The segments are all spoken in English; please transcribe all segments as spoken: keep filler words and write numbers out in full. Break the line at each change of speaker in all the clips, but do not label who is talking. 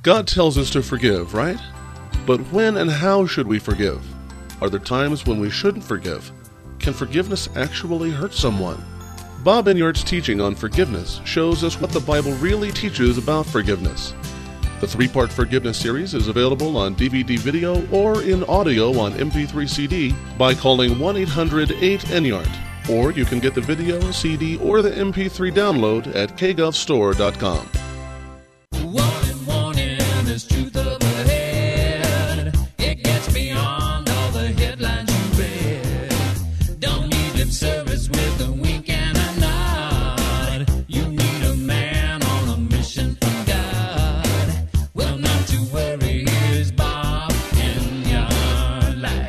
God tells us to forgive, right? But when and how should we forgive? Are there times when we shouldn't forgive? Can forgiveness actually hurt someone? Bob Enyart's teaching on forgiveness shows us what the Bible really teaches about forgiveness. The three-part forgiveness series is available on D V D video or in audio on M P three C D by calling one eight hundred eight Enyart. Or you can get the video, C D, or the M P three download at k gov store dot com.
Warning, warning, there's truth up ahead. It gets beyond all the headlines you read. Don't need lip service with a wink and a nod. You need a man on a mission from God. Well, not to worry, here's Bob Enyart Live.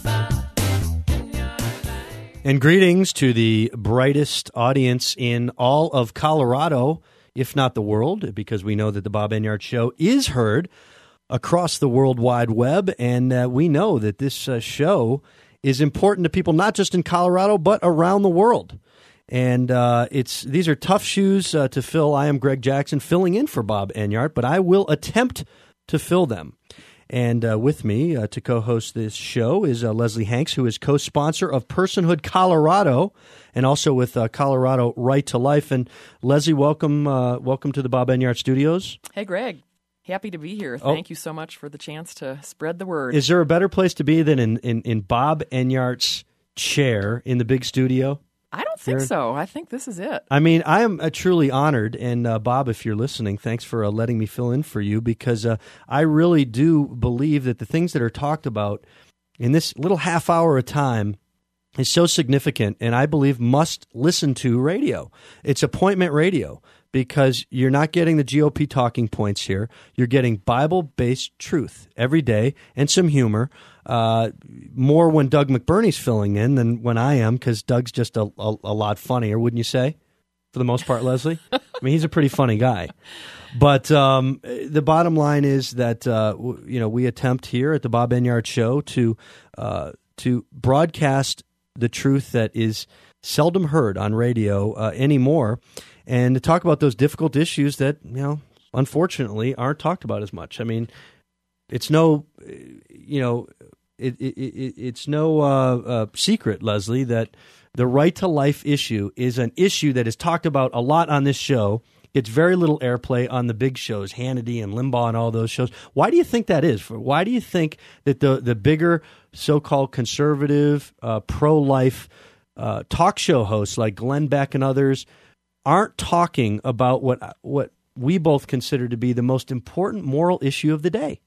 And greetings to the brightest audience in all of Colorado, if not the world, because we know that the Bob Enyart Show is heard across the World Wide Web, and uh, we know that this uh, show is important to people not just in Colorado, but around the world. And uh, it's these are tough shoes uh, to fill. I am Greg Jackson, filling in for Bob Enyart, but I will attempt to fill them. And uh, with me uh, to co-host this show is uh, Leslie Hanks, who is co-sponsor of Personhood Colorado, and also with uh, Colorado Right to Life. And Leslie, welcome, uh, welcome to the Bob Enyart Studios.
Hey, Greg. Happy to be here.
Oh.
Thank you so much for the chance to spread the word.
Is there a better place to be than in, in, in Bob Enyart's chair in the big studio?
I don't think
There-
so. I think this is it.
I mean, I am uh, truly honored, and uh, Bob, if you're listening, thanks for uh, letting me fill in for you, because uh, I really do believe that the things that are talked about in this little half hour of time is so significant, and I believe must listen to radio. It's appointment radio, because you're not getting the G O P talking points here. You're getting Bible-based truth every day and some humor. Uh, more when Doug McBurney's filling in than when I am, because Doug's just a, a, a lot funnier, wouldn't you say? For the most part, Leslie? I mean, he's a pretty funny guy. But um, the bottom line is that uh, w- you know we attempt here at the Bob Enyart Show to uh, to broadcast the truth that is seldom heard on radio uh, anymore, and to talk about those difficult issues that, you know, unfortunately aren't talked about as much. I mean, it's no, you know, it, it, it it's no uh, uh, secret, Leslie, that the right to life issue is an issue that is talked about a lot on this show. It's very little airplay on the big shows, Hannity and Limbaugh and all those shows. Why do you think that is? Why do you think that the, the bigger so-called conservative, uh, pro-life uh, talk show hosts like Glenn Beck and others aren't talking about what what we both consider to be the most important moral issue of the day?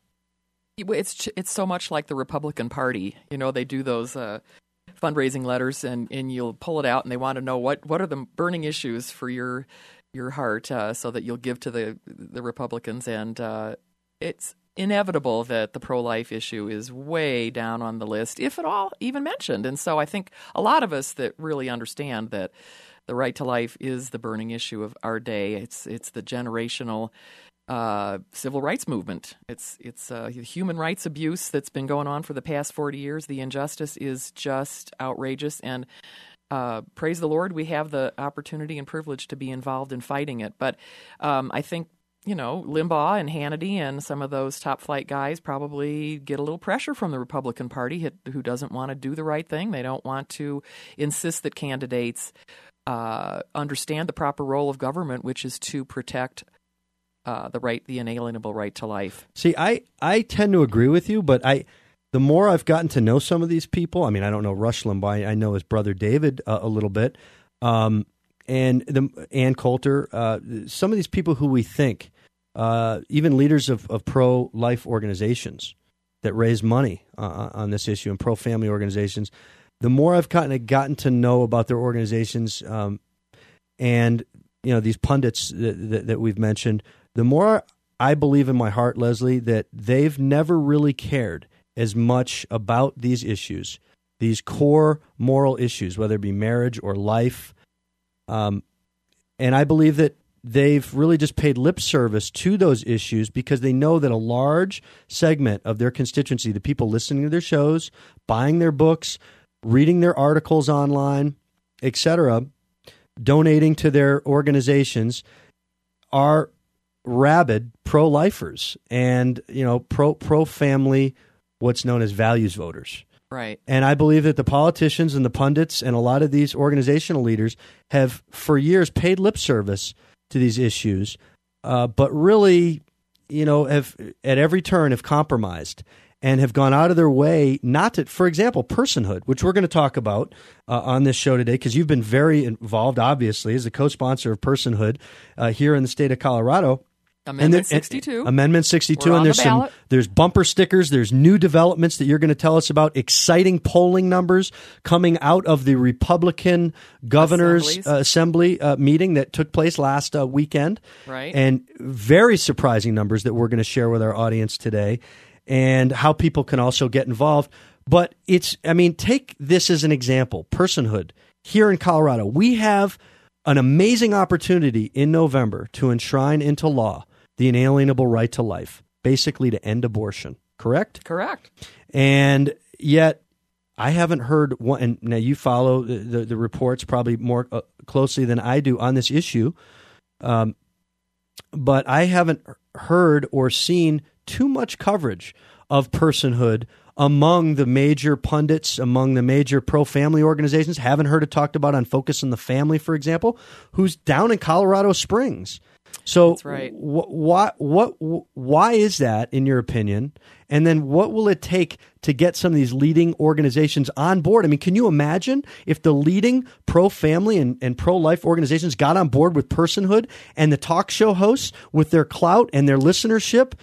It's it's so much like the Republican Party. You know, they do those uh, fundraising letters, and, and you'll pull it out, and they want to know what, what are the burning issues for your your heart, uh, so that you'll give to the the Republicans. And uh, it's inevitable that the pro-life issue is way down on the list, if at all even mentioned. And so I think a lot of us that really understand that the right to life is the burning issue of our day. It's it's the generational uh, civil rights movement. It's it's uh, human rights abuse that's been going on for the past forty years. The injustice is just outrageous, and uh, praise the Lord, we have the opportunity and privilege to be involved in fighting it. But um, I think, you know, Limbaugh and Hannity and some of those top flight guys probably get a little pressure from the Republican Party, who doesn't want to do the right thing. They don't want to insist that candidates uh, understand the proper role of government, which is to protect uh, the right, the inalienable right to life.
See, I, I tend to agree with you, but I the more I've gotten to know some of these people, I mean, I don't know Rush Limbaugh, I know his brother David uh, a little bit, um, and the Ann Coulter, uh, some of these people who we think, uh, even leaders of, of pro-life organizations that raise money uh, on this issue, and pro-family organizations, the more I've gotten, gotten to know about their organizations um, and, you know, these pundits that, that, that we've mentioned, the more I believe in my heart, Leslie, that they've never really cared as much about these issues, these core moral issues, whether it be marriage or life. Um, and I believe that they've really just paid lip service to those issues because they know that a large segment of their constituency, the people listening to their shows, buying their books, reading their articles online, et cetera, donating to their organizations, are rabid pro-lifers and, you know, pro pro-family, what's known as values voters.
Right.
And I believe that the politicians and the pundits and a lot of these organizational leaders have for years paid lip service to these issues, uh, but really, you know, have at every turn have compromised and have gone out of their way not to, for example, personhood, which we're going to talk about uh, on this show today, because you've been very involved, obviously, as a co-sponsor of personhood uh, here in the state of Colorado.
Amendment
there-
sixty-two.
and- Amendment sixty-two,
We're
and
on
there's
the
some
ballot.
there's bumper stickers, there's new developments that you're going to tell us about, exciting polling numbers coming out of the Republican governor's
Assemblies.
uh, assembly uh, meeting that took place last uh, weekend.
Right.
And very surprising numbers that we're going to share with our audience today, and how people can also get involved. But it's, I mean, take this as an example, personhood. Here in Colorado, we have an amazing opportunity in November to enshrine into law the inalienable right to life, basically to end abortion, correct?
Correct.
And yet, I haven't heard one. And now you follow the, the, the reports probably more uh, closely than I do on this issue, um, but I haven't heard or seen too much coverage of personhood among the major pundits, among the major pro-family organizations. Haven't heard it talked about on Focus on the Family, for example, who's down in Colorado Springs. So
That's right.
wh- why what why is that, in your opinion? And then what will it take to get some of these leading organizations on board? I mean, can you imagine if the leading pro-family and, and pro-life organizations got on board with personhood, and the talk show hosts with their clout and their listenership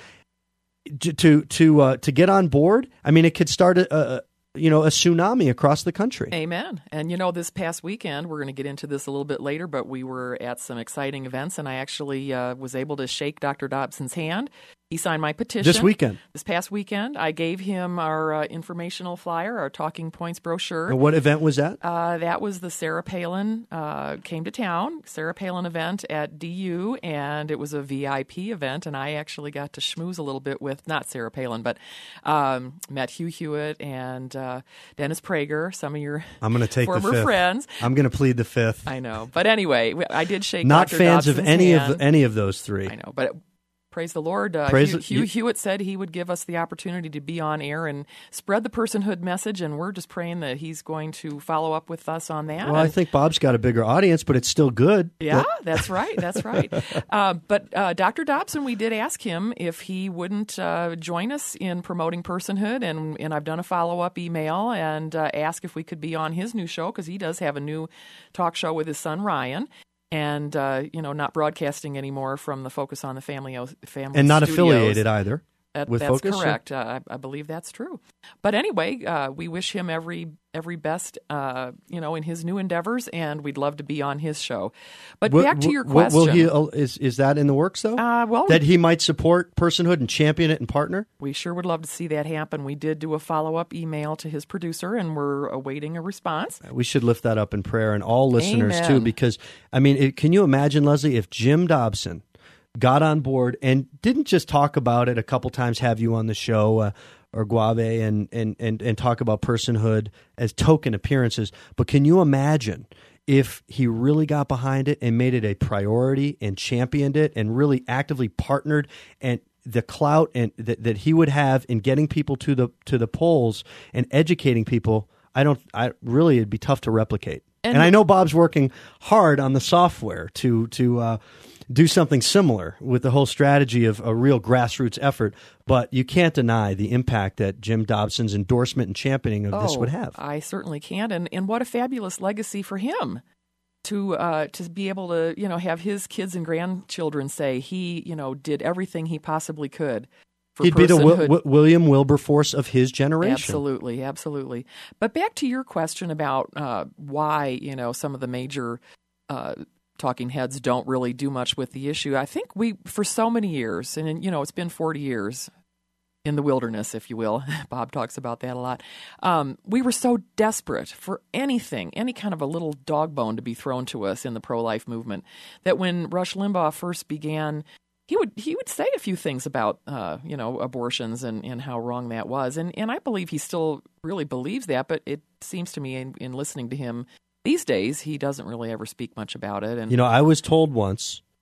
to to to, uh, to get on board? I mean, it could start a, a you know a tsunami across the country.
Amen. And, you know, this past weekend, we're going to get into this a little bit later, but we were at some exciting events, and I actually uh, was able to shake Doctor Dobson's hand. He signed my petition.
This weekend.
This past weekend. I gave him our uh, informational flyer, our Talking Points brochure.
And what event was that?
Uh, that was the Sarah Palin uh, came to town, Sarah Palin event at D U, and it was a V I P event, and I actually got to schmooze a little bit with, not Sarah Palin, but um, met Hugh Hewitt and uh, Dennis Prager, some of your
I'm going to take
former
the fifth.
friends.
I'm going to plead the fifth.
I know. But anyway, I did shake
Not
Doctor
fans of
Dobson's
any
hand.
of any of those three.
I know, but praise the Lord. Uh,
Praise
Hugh,
the-
Hugh
you-
Hewitt said he would give us the opportunity to be on air and spread the personhood message, and we're just praying that he's going to follow up with us on that.
Well, I
And-
think Bob's got a bigger audience, but it's still good.
Yeah, that's right. That's right. Uh, but uh, Doctor Dobson, we did ask him if he wouldn't uh, join us in promoting personhood, and and I've done a follow up email and uh, asked if we could be on his new show, because he does have a new talk show with his son Ryan, and uh, you know, not broadcasting anymore from the Focus on the Family family
and not
studios.
affiliated either.
That,
with
that's
Focus, or-
correct. Uh, I, I believe that's true. But anyway, uh, we wish him every every best, uh, you know, in his new endeavors, and we'd love to be on his show. But
Will-
back to
will-
your
will-
question.
Will he, uh, is is that in the works though?
Uh, well,
that he might support personhood and champion it and partner?
we sure would love to see that happen. We did do a follow up email to his producer, and we're awaiting a response.
We should lift that up in prayer, and all listeners
Amen.
too, because I mean, it, can you imagine, Leslie, if Jim Dobson got on board and didn't just talk about it a couple times, have you on the show, uh, or Guave, and, and, and, and talk about personhood as token appearances, but can you imagine if he really got behind it and made it a priority and championed it and really actively partnered, and the clout and that, that he would have in getting people to the to the polls and educating people? I don't. I really, it'd be tough to replicate. And,
And-
I know Bob's working hard on the software to to uh, do something similar with the whole strategy of a real grassroots effort. But you can't deny the impact that Jim Dobson's endorsement and championing of this
Oh,
would have.
I certainly can, and and what a fabulous legacy for him to uh, to be able to, you know, have his kids and grandchildren say he, you know, did everything he possibly could. For
He'd be the Wil-
personhood.
Wi- William Wilberforce of his generation.
Absolutely, absolutely. But back to your question about uh, why, you know, some of the major uh, talking heads don't really do much with the issue. I think we, for so many years, and, you know, it's been forty years in the wilderness, if you will. Bob talks about that a lot. Um, we were so desperate for anything, any kind of a little dog bone to be thrown to us in the pro-life movement, that when Rush Limbaugh first began, he would he would say a few things about uh, you know, abortions and, and how wrong that was, and and I believe he still really believes that. But it seems to me, in, in listening to him these days, he doesn't really ever speak much about it. And
You know, I was told once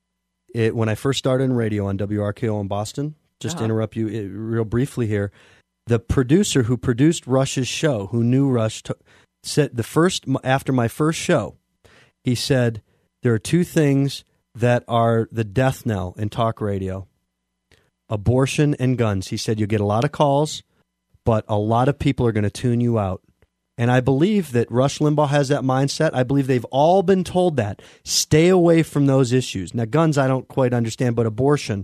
it, when I first started in radio on W R K O in Boston, just
Uh-huh.
to interrupt you it, real briefly here, the producer who produced Rush's show, who knew Rush, t- said the first after my first show, he said, there are two things that are the death knell in talk radio: abortion and guns. He said, you'll get a lot of calls, but a lot of people are going to tune you out. And I believe that Rush Limbaugh has that mindset. I believe they've all been told that. Stay away from those issues. Now, guns, I don't quite understand, but abortion,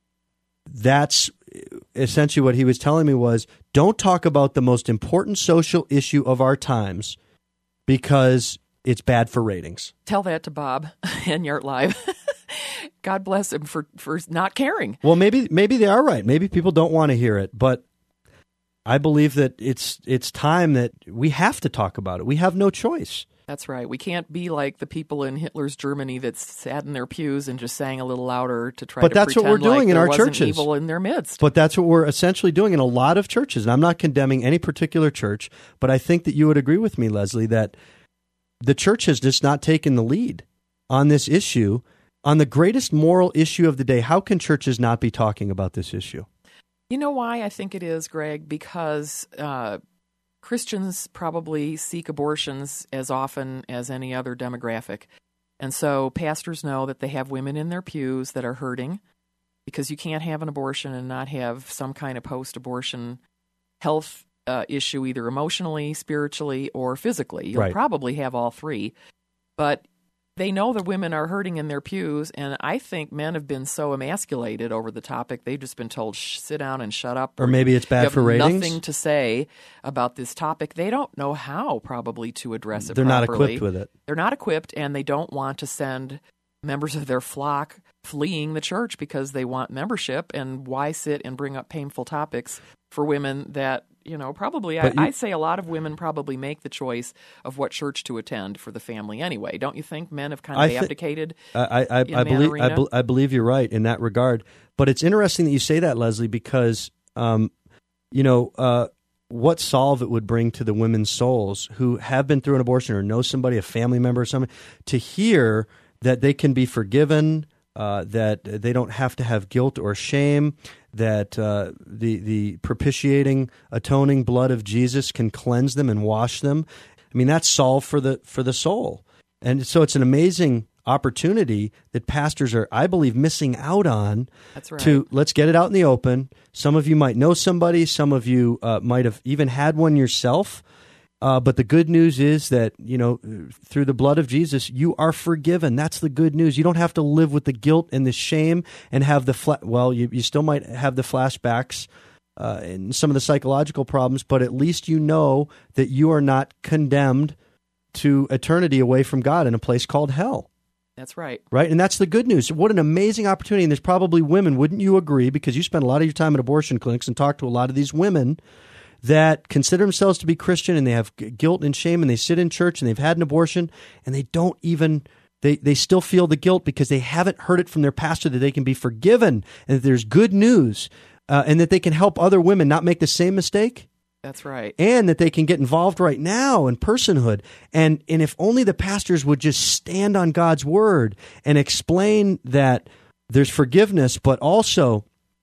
that's essentially what he was telling me was, don't talk about the most important social issue of our times because it's bad for ratings.
Tell that to Bob and Yart Live. God bless him for, for not caring.
Well, maybe maybe they are right. Maybe people don't want to hear it, but I believe that it's it's time that we have to talk about it. We have no choice.
That's right. We can't be like the people in Hitler's Germany that sat in their pews and just sang a little louder to try
But
to
that's what
pretend
we're doing
like
in
there
our
wasn't
churches.
evil in their midst.
But that's what we're essentially doing in a lot of churches. And I'm not condemning any particular church, but I think that you would agree with me, Leslie, that the church has just not taken the lead on this issue, on the greatest moral issue of the day. How can churches not be talking about this issue?
You know why I think it is, Greg? Because uh, Christians probably seek abortions as often as any other demographic. And so pastors know that they have women in their pews that are hurting, because you can't have an abortion and not have some kind of post-abortion health uh, issue, either emotionally, spiritually, or physically. You'll
Right.
probably have all three. But they know the women are hurting in their pews, and I think men have been so emasculated over the topic, they've just been told, Shh, sit down and shut up.
Or maybe it's bad
you have
for ratings.
nothing to say about this topic. They don't know how, probably, to address it
They're not
properly.
equipped with it.
They're not equipped, and they don't want to send members of their flock fleeing the church because they want membership, and why sit and bring up painful topics for women that, you know, probably, I,
But you-
I'd say a lot of women probably make the choice of what church to attend for the family anyway. Don't you think men have kind of
I thi-
abdicated?
I, I, I,
in
I
that
believe I,
arena?
bel- I believe you're right in that regard. But it's interesting that you say that, Leslie, because um, you know uh, what solve it would bring to the women's souls who have been through an abortion or know somebody, a family member or something, to hear that they can be forgiven, uh, that they don't have to have guilt or shame, that uh, the the propitiating, atoning blood of Jesus can cleanse them and wash them. I mean, that's solve for the for the soul. And so it's an amazing opportunity that pastors are, I believe, missing out on.
That's right.
To let's get it out in the open. Some of you might know somebody. Some of you uh, might have even had one yourself. Uh, but the good news is that, you know, through the blood of Jesus, you are forgiven. That's the good news. You don't have to live with the guilt and the shame and have the, fla- well, you, you still might have the flashbacks uh, and some of the psychological problems, but at least you know that you are not condemned to eternity away from God in a place called hell.
That's right.
Right? And that's the good news. What an amazing opportunity. And there's probably women, wouldn't you agree, because you spend a lot of your time at abortion clinics and talk to a lot of these women that consider themselves to be Christian and they have g- guilt and shame and they sit in church and they've had an abortion and they don't even, they, they still feel the guilt because they haven't heard it from their pastor that they can be forgiven and that there's good news uh, and that they can help other women not make the same mistake.
That's right.
And that they can get involved right now in personhood. And and if only the pastors would just stand on God's word and explain that there's forgiveness, but also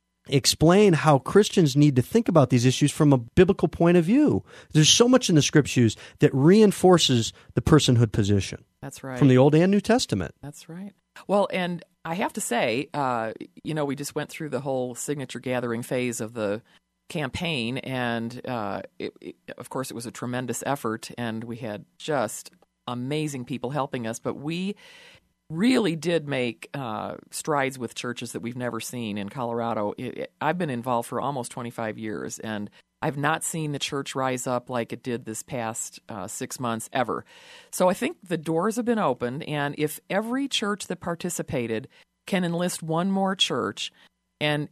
explain how Christians need to think about these issues from a biblical point of view. There's so much in the scriptures that reinforces the personhood position
That's right.
from the Old and New Testament.
That's right. Well, and I have to say, uh, you know, we just went through the whole signature gathering phase of the campaign, and uh, it, it, of course, it was a tremendous effort, and we had just amazing people helping us, but we really did make uh, strides with churches that we've never seen in Colorado. It, it, I've been involved for almost twenty-five years, and I've not seen the church rise up like it did this past uh, six months ever. So I think the doors have been opened, and if every church that participated can enlist one more church and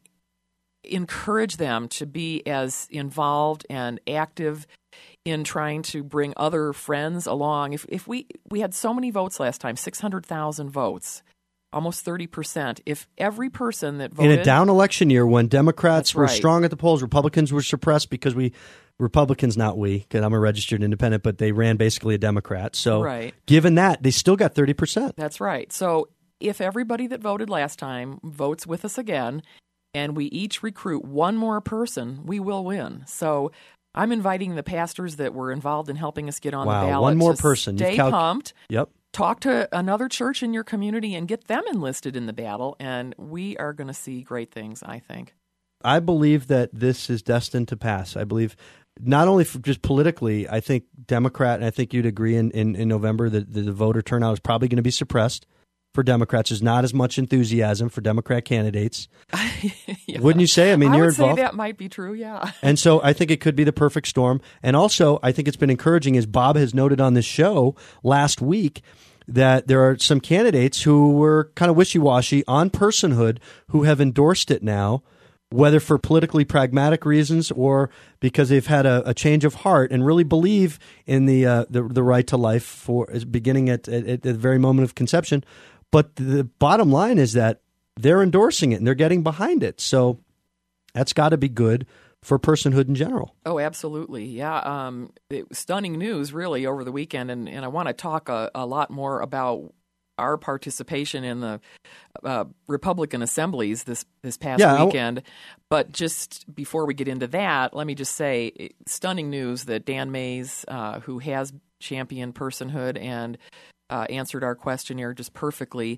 encourage them to be as involved and active in trying to bring other friends along. If if we, we had so many votes last time, six hundred thousand votes, almost thirty percent. If every person that voted...
In a down election year when Democrats
That's
were
right.
strong at the polls, Republicans were suppressed because we, Republicans, not we, because I'm a registered independent, but they ran basically a Democrat. So
Right.
given that, they still got thirty percent.
That's right. So if everybody that voted last time votes with us again, and we each recruit one more person, we will win. So I'm inviting the pastors that were involved in helping us get on
Wow,
the ballot
one more
to
person. You've
stay
calc-
pumped.
Yep.
Talk to another church in your community and get them enlisted in the battle, and we are going to see great things, I think.
I believe that this is destined to pass. I believe not only for just politically, I think Democrat, and I think you'd agree in, in, in November that the, the voter turnout is probably going to be suppressed for Democrats. There's not as much enthusiasm for Democrat candidates.
Yeah.
Wouldn't you say? I mean,
I
you're
would
involved.
say that might be true, yeah.
And so I think it could be the perfect storm. And also, I think it's been encouraging, as Bob has noted on this show last week, that there are some candidates who were kind of wishy-washy on personhood who have endorsed it now, whether for politically pragmatic reasons or because they've had a, a change of heart and really believe in the uh, the, the right to life for beginning at, at, at the very moment of conception. But the bottom line is that they're endorsing it and they're getting behind it. So that's got to be good for personhood in general.
Oh, absolutely. Yeah. Um, it, stunning news, really, over the weekend. And, and I want to talk a, a lot more about our participation in the uh, Republican assemblies this, this past
Yeah,
weekend. I... But just before we get into that, let me just say, stunning news that Dan Mays, uh, who has championed personhood and uh, answered our questionnaire just perfectly,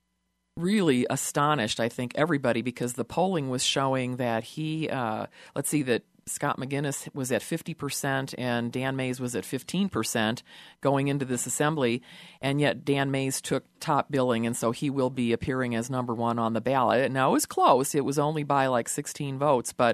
really astonished, I think, everybody, because the polling was showing that he, uh, let's see, that Scott McGinnis was at fifty percent and Dan Mays was at fifteen percent going into this assembly, and yet Dan Mays took top billing, and so he will be appearing as number one on the ballot. Now, it was close. It was only by like sixteen votes, but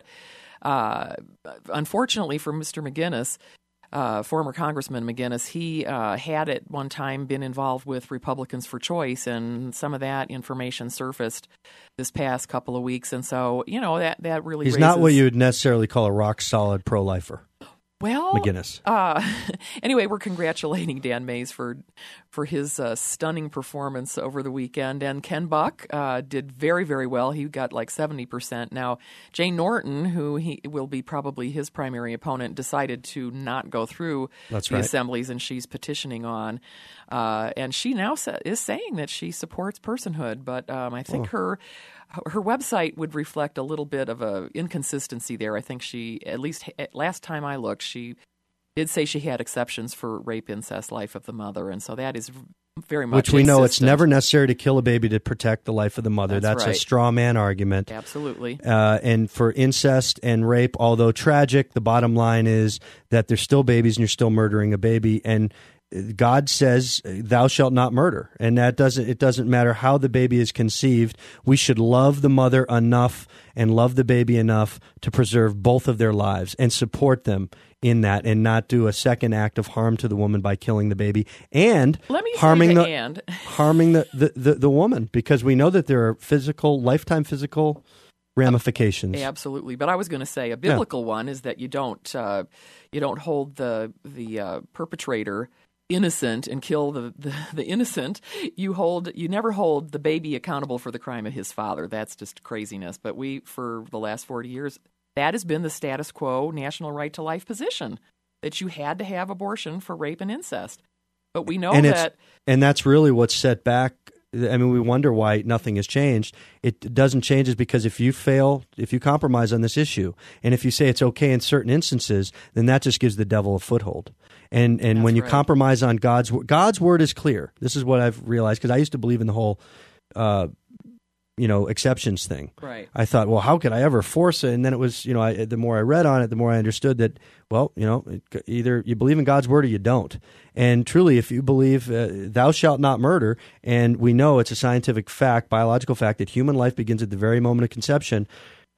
uh, unfortunately for Mister McGinnis, Uh, former Congressman McGinnis, he uh, had at one time been involved with Republicans for Choice, and some of that information surfaced this past couple of weeks. And so, you know, that, that really
He's
raises...
not what you would necessarily call a rock-solid pro-lifer.
Well,
McGinnis.
Uh, anyway, we're congratulating Dan Mays for for his uh, stunning performance over the weekend. And Ken Buck uh, did very, very well. He got like seventy percent. Now, Jane Norton, who he will be probably his primary opponent, decided to not go through
That's
the
right.
assemblies, and she's petitioning on. Uh, and she now sa- is saying that she supports personhood. But um, I think
Oh.
her... Her website would reflect a little bit of a inconsistency there. I think she, at least at last time I looked, she did say she had exceptions for rape, incest, life of the mother, and so that is very much
Which we know it's
insistent.
never necessary to kill a baby to protect the life of the mother.
That's
That's
right.
a straw man argument.
Absolutely.
Uh, and for incest and rape, although tragic, the bottom line is that they're still babies and you're still murdering a baby. And God says, "Thou shalt not murder," and that doesn't. It doesn't matter how the baby is conceived. We should love the mother enough and love the baby enough to preserve both of their lives and support them in that, and not do a second act of harm to the woman by killing the baby and
Let me say
harming
the
the
and.
harming the, the, the, the woman, because we know that there are physical, lifetime physical ramifications.
Absolutely, but I was going to say a biblical one is that you don't uh, you don't hold the the uh, perpetrator innocent and kill the, the, the innocent. You hold you never hold the baby accountable for the crime of his father. That's just craziness. But we, for the last forty years, that has been the status quo national right to life position, that you had to have abortion for rape and incest. But we know
and
that
it's, and that's really what's set back. I mean, we wonder why nothing has changed. It doesn't change is because if you fail, if you compromise on this issue, and if you say it's okay in certain instances, then that just gives the devil a foothold. And and
That's
when you
right.
compromise on God's word, God's word is clear. This is what I've realized, because I used to believe in the whole, uh, you know, exceptions thing.
right.
I thought, well, how could I ever force it? And then it was, you know, I, the more I read on it, the more I understood that, well, you know, it, either you believe in God's word or you don't. And truly, if you believe uh, thou shalt not murder, and we know it's a scientific fact, biological fact, that human life begins at the very moment of conception,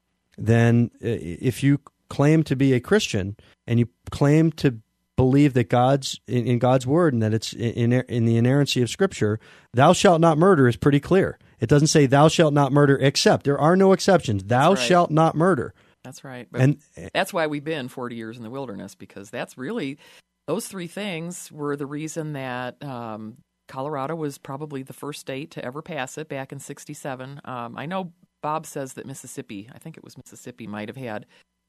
then uh, if you claim to be a Christian and you claim to believe that God's in, in God's word and that it's in, in the inerrancy of Scripture, thou shalt not murder is pretty clear. It doesn't say thou shalt not murder except. There are no exceptions. Thou
right.
shalt not murder.
That's right. But
And
that's why we've been forty years in the wilderness, because that's really, those three things were the reason that um, Colorado was probably the first state to ever pass it back in sixty-seven. Um, I know Bob says that Mississippi, I think it was Mississippi, might have had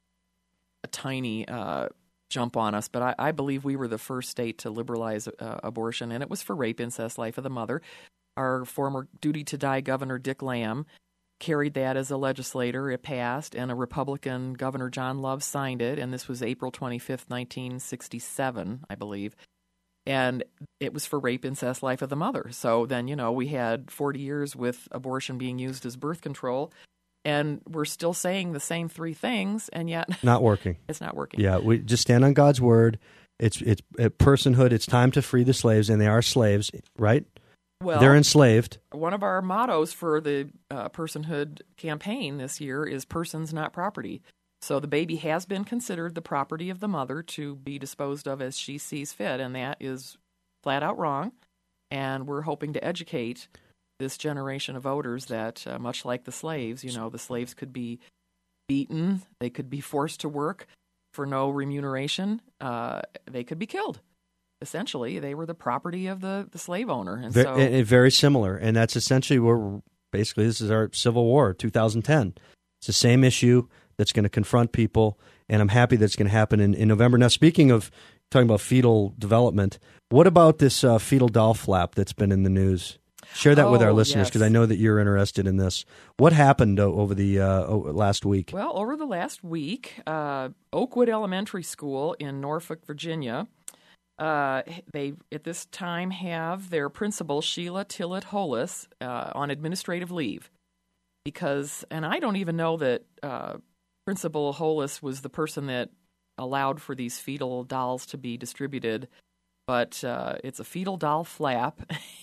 a tiny uh, jump on us, but I, I believe we were the first state to liberalize uh, abortion, and it was for rape, incest, life of the mother. our former duty to die governor, Dick Lamb, carried that as a legislator. It passed, and a Republican Governor, John Love, signed it, and this was April twenty-fifth, nineteen sixty-seven, I believe. And it was for rape, incest, life of the mother. So then, you know, we had forty years with abortion being used as birth control, and we're still saying the same three things, and yet
Not working.
it's not working.
Yeah, we just stand on God's word. It's it's uh, personhood. It's time to free the slaves, and they are slaves, right?
Well,
They're enslaved.
one of our mottos for the uh, personhood campaign this year is persons, not property. So the baby has been considered the property of the mother to be disposed of as she sees fit, and that is flat out wrong. And we're hoping to educate this generation of voters that, uh, much like the slaves, you know, the slaves could be beaten, they could be forced to work for no remuneration, uh, they could be killed. Essentially, they were the property of the, the slave owner. And
Ve-
so,
and- and very similar, and that's essentially where basically this is our Civil War, two thousand ten. It's the same issue that's going to confront people, and I'm happy that's going to happen in, in November. Now, speaking of talking about fetal development, what about this uh, fetal doll flap that's been in the news? Share that with our
Oh,
listeners,
yes.
because I know that you're interested in this. What happened o- over the uh, o- last week?
Well, over the last week, uh, Oakwood Elementary School in Norfolk, Virginia, uh, they at this time have their principal, Sheila Tillett Hollis, uh, on administrative leave. Because, and I don't even know that uh, Principal Hollis was the person that allowed for these fetal dolls to be distributed, but uh, it's a fetal doll flap.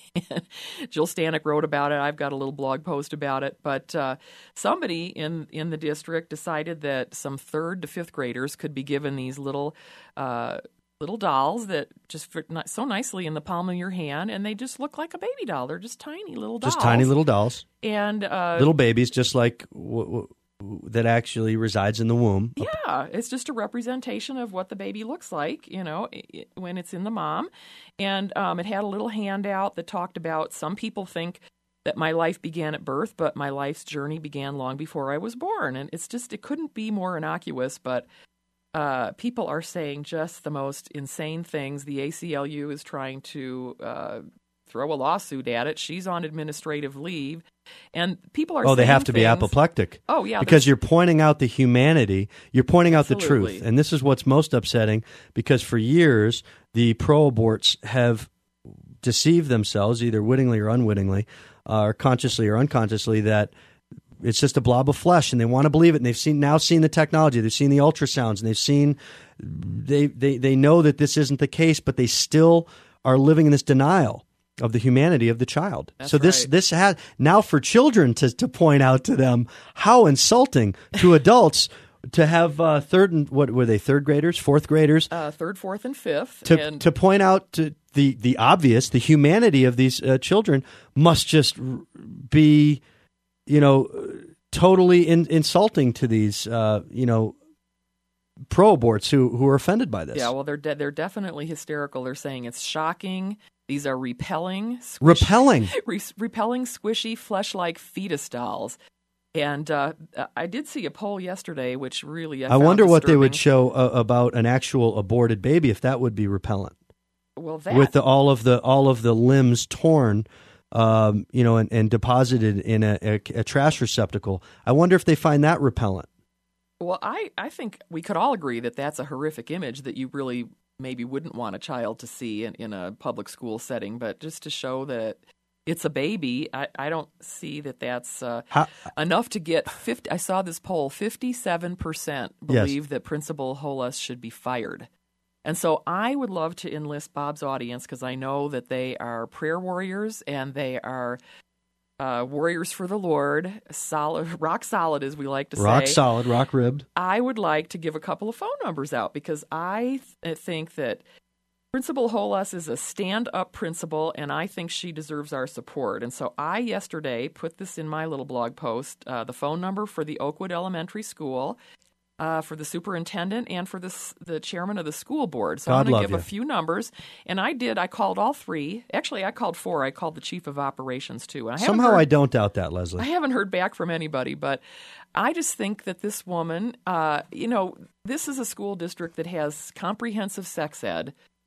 Jill Stanek wrote about it. I've got a little blog post about it. But uh, somebody in, in the district decided that some third to fifth graders could be given these little uh, little dolls that just fit ni- so nicely in the palm of your hand, and they just look like a baby doll. They're just tiny little dolls.
Just tiny little dolls,
and uh,
little babies, just like w- w- that actually resides in the womb.
Yeah, it's just a representation of what the baby looks like, you know, i i when it's in the mom. And um, it had a little handout that talked about some people think that my life began at birth, but my life's journey began long before I was born. And it's just, it couldn't be more innocuous, but uh, people are saying just the most insane things. The A C L U is trying to uh, throw a lawsuit at it. She's on administrative leave. And people are
Oh, they
saying
have to be
things-
apoplectic.
Oh, yeah.
Because you're pointing out the humanity, you're pointing out the
Absolutely.
truth. And this is what's most upsetting, because for years, the pro-aborts have deceived themselves, either wittingly or unwittingly, uh, or consciously or unconsciously, that it's just a blob of flesh, and they want to believe it. And they've seen now seen the technology, they've seen the ultrasounds, and they've seen they they they know that this isn't the case, but they still are living in this denial of the humanity of the child.
That's
so this
right.
this has now for children to to point out to them how insulting to adults to have uh, third and what were they third graders, fourth graders
Uh, third, fourth, and fifth.
to
and
to point out to the the obvious, the humanity of these uh, children must just r- be, you know, totally in, insulting to these, uh, you know, pro-aborts who who are offended by this.
Yeah, well, they're de- they're definitely hysterical. They're saying it's shocking. These are repelling, squish-
Repelling.
re- repelling, squishy, flesh-like fetus dolls. And uh, I did see a poll yesterday, which really I,
I
found
wonder what they would
disturbing.
show uh, about an actual aborted baby, if that would be repellent.
Well, that
With the, all of the all of the limbs torn, um, you know, and, and deposited in a, a, a trash receptacle. I wonder if they find that repellent.
well, I I think we could all agree that that's a horrific image that you really maybe wouldn't want a child to see in, in a public school setting. But just to show that it's a baby, I, I don't see that that's uh,
How,
enough to get fifty. I saw this poll: fifty-seven percent
Yes.
believe that Principal Hollis should be fired. And so I would love to enlist Bob's audience, because I know that they are prayer warriors and they are uh, warriors for the Lord, solid, rock solid, as we like to
rock
say.
solid, rock ribbed.
I would like to give a couple of phone numbers out, because I th- think that Principal Hollis is a stand-up principal, and I think she deserves our support. And so I yesterday put this in my little blog post, uh, the phone number for the Oakwood Elementary School, uh, for the superintendent, and for the, s- the chairman of the school board. So
God
I'm going
love
to give
you.
a few numbers. And I did. I called all three. Actually, I called four. I called the chief of operations, too. And I haven't
Somehow
heard-
I don't doubt that, Leslie.
I haven't heard back from anybody, but I just think that this woman, uh, you know, this is a school district that has comprehensive sex ed.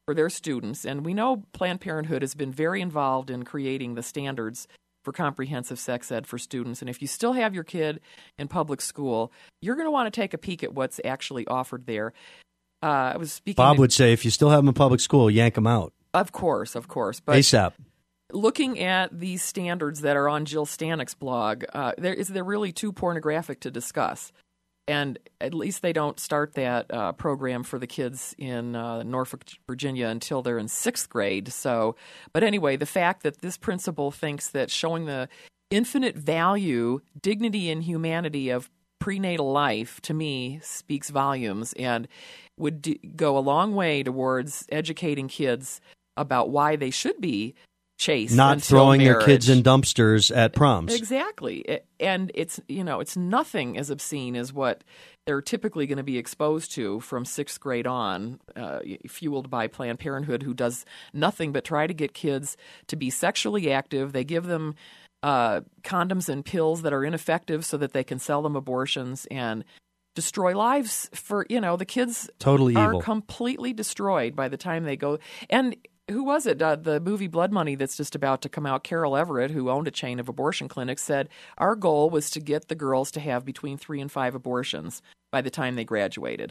for their students. And we know Planned Parenthood has been very involved in creating the standards for comprehensive sex ed for students. And if you still have your kid in public school, you're going to want to take a peek at what's actually offered there. Uh, I was speaking.
Bob
to,
would say, if you still have them in public school, yank them out.
Of course, of course. But
ASAP.
Looking at these standards that are on Jill Stanik's blog, uh, there is they're really too pornographic to discuss. And at least they don't start that uh, program for the kids in uh, Norfolk, Virginia until they're in sixth grade. So, but anyway, the fact that this principal thinks that showing the infinite value, dignity, and humanity of prenatal life, to me, speaks volumes and would d- go a long way towards educating kids about why they should be chaste,
not throwing
marriage.
their kids in dumpsters at proms.
Exactly. And it's, you know, it's nothing as obscene as what they're typically going to be exposed to from sixth grade on, uh, fueled by Planned Parenthood, who does nothing but try to get kids to be sexually active. They give them uh, condoms and pills that are ineffective so that they can sell them abortions and destroy lives for, you know, the kids
totally
are
evil.
Completely destroyed by the time they go. And who was it? Uh, the movie Blood Money that's just about to come out, Carol Everett, who owned a chain of abortion clinics, said, our goal was to get the girls to have between three and five abortions by the time they graduated.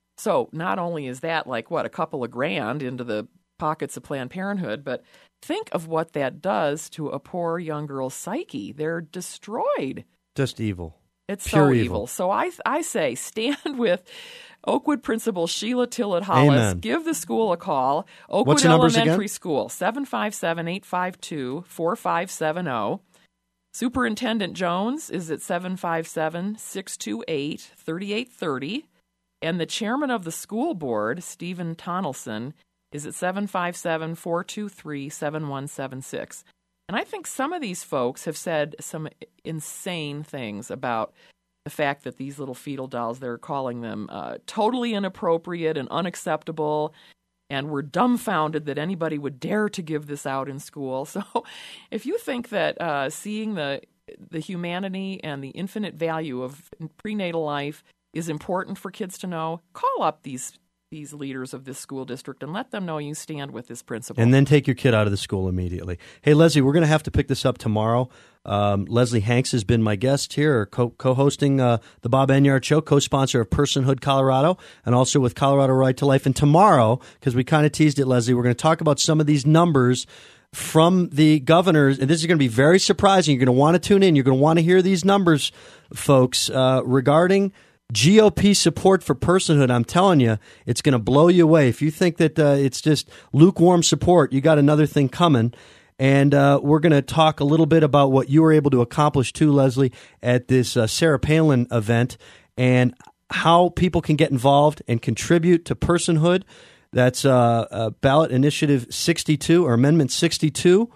So not only is that like, what, a couple of grand into the pockets of Planned Parenthood, but think of what that does to a poor young girl's psyche. They're destroyed.
Just evil.
It's
Pure
so
evil.
evil. So I I say stand with Oakwood Principal Sheila Tillett Hollis.
Amen.
Give the school a call. Oakwood
What's the numbers
Elementary
again?
School, seven five seven, eight five two, four five seven zero. Superintendent Jones is at seven five seven, six two eight, three eight three zero. And the chairman of the school board, Stephen Tonelson, is at seven five seven, four two three, seven one seven six. And I think some of these folks have said some insane things about the fact that these little fetal dolls, they're calling them uh, totally inappropriate and unacceptable, and we're dumbfounded that anybody would dare to give this out in school. So if you think that uh, seeing the the humanity and the infinite value of prenatal life is important for kids to know, call up these these leaders of this school district and let them know you stand with this principal.
And then take your kid out of the school immediately. Hey, Leslie, we're going to have to pick this up tomorrow. Um, Leslie Hanks has been my guest here, co- co-hosting uh, the Bob Enyart Show, co-sponsor of Personhood Colorado, and also with Colorado Right to Life. And tomorrow, because we kind of teased it, Leslie, we're going to talk about some of these numbers from the governors, and this is going to be very surprising. You're going to want to tune in. You're going to want to hear these numbers, folks, uh, regarding G O P support for personhood. I'm telling you, it's going to blow you away. If you think that uh, it's just lukewarm support, you got another thing coming. And uh, we're going to talk a little bit about what you were able to accomplish, too, Leslie, at this uh, Sarah Palin event, and how people can get involved and contribute to personhood. That's uh, uh, ballot initiative sixty-two, or Amendment sixty-two,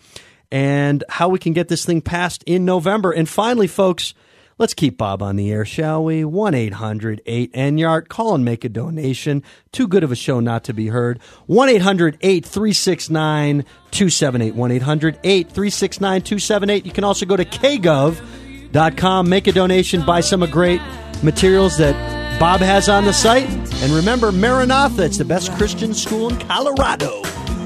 and how we can get this thing passed in November. And finally, folks, let's keep Bob on the air, shall we? one eight hundred eight Enyart. Call and make a donation. Too good of a show not to be heard. one eight hundred eight three six nine two seven eight. one eight hundred eight three six nine two seven eight. You can also go to k gov dot com, make a donation, buy some of great materials that Bob has on the site. And remember, Maranatha, it's the best Christian school in Colorado.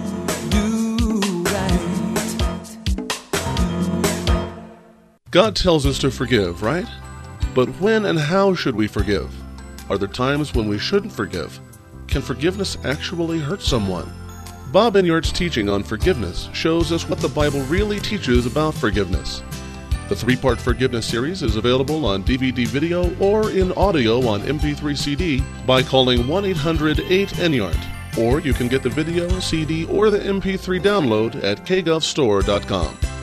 God tells us to forgive, right? But when and how should we forgive? Are there times when we shouldn't forgive? Can forgiveness actually hurt someone? Bob Enyart's teaching on forgiveness shows us what the Bible really teaches about forgiveness. The three-part forgiveness series is available on D V D video or in audio on M P three C D by calling one eight hundred eight Enyart. Or you can get the video, C D, or the M P three download at k gov store dot com.